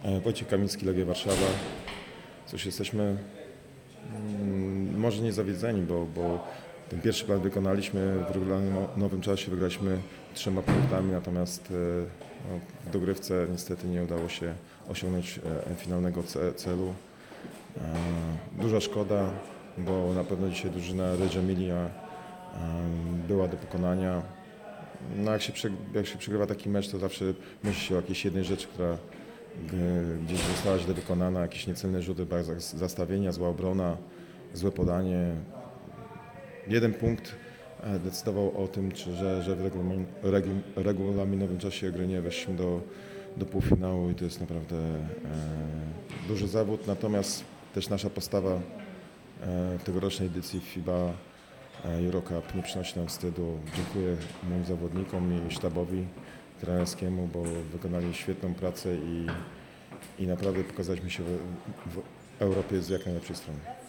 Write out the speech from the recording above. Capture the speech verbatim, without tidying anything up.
Wojciech Kamiński, Legia Warszawa. Cóż, jesteśmy mm, może nie zawiedzeni, bo, bo ten pierwszy plan wykonaliśmy w regularnym czasie, wygraliśmy trzema punktami, natomiast no, w dogrywce niestety nie udało się osiągnąć finalnego celu. Duża szkoda, bo na pewno dzisiaj drużyna Reggio Emilia była do pokonania. No jak się, jak się przegrywa taki mecz, to zawsze myśli się o jakiejś jednej rzeczy, która gdzieś została źle wykonana, jakieś niecelne rzuty, zastawienia, zła obrona, złe podanie. Jeden punkt decydował o tym, czy, że, że w regulamin, regulaminowym czasie gry nie weszliśmy do, do półfinału i to jest naprawdę e, duży zawód. Natomiast też nasza postawa e, w tegorocznej edycji FIBA Eurocup nie przynosi nam wstydu. Dziękuję moim zawodnikom i sztabowi trenerskiemu, bo wykonali świetną pracę i, i naprawdę pokazaliśmy się w, w Europie z jak najlepszej strony.